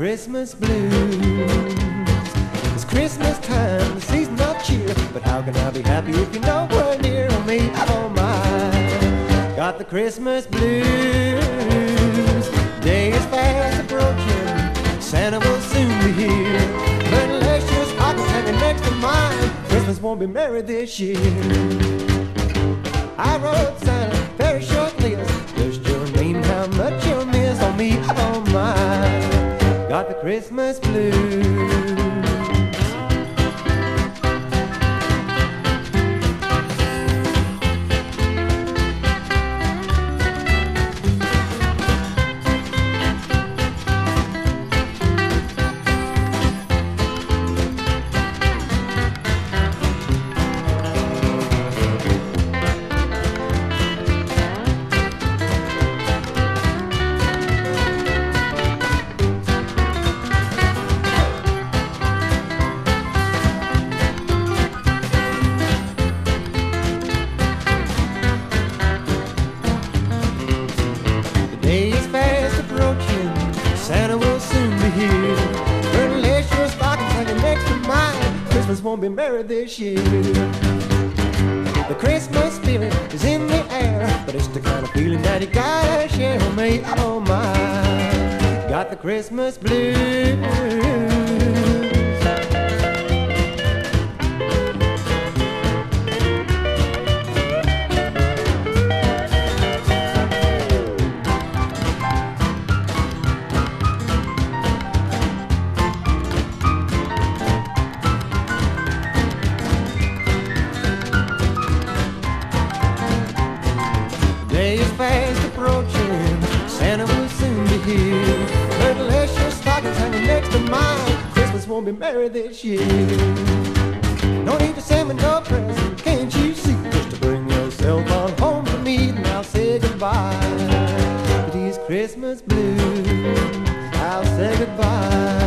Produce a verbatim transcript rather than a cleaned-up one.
Christmas blues. It's Christmas time, the season of cheer, but how can I be happy if you're nowhere near? Oh me, oh my, got the Christmas blues. Day is fast approaching, Santa will soon be here, but unless your pocket's hanging next to mine, Christmas won't be merry this year. I wrote Santa a very short list, just your name and how much you'll miss. On me, oh my, got the Christmas blues. Day is fast approaching, Santa will soon be here, but unless your stocking's hanging next to mine, Christmas won't be merry this year. The Christmas spirit is in the air, but it's the kind of feeling that you gotta share with me. Oh my, got the Christmas blues. Day is fast approaching, Santa will soon be here, but unless your stocking's hanging next to mine, Christmas won't be merry this year. No need to send me no present, can't you see? Just to bring yourself on home to me, and I'll say goodbye to these Christmas blues. I'll say goodbye.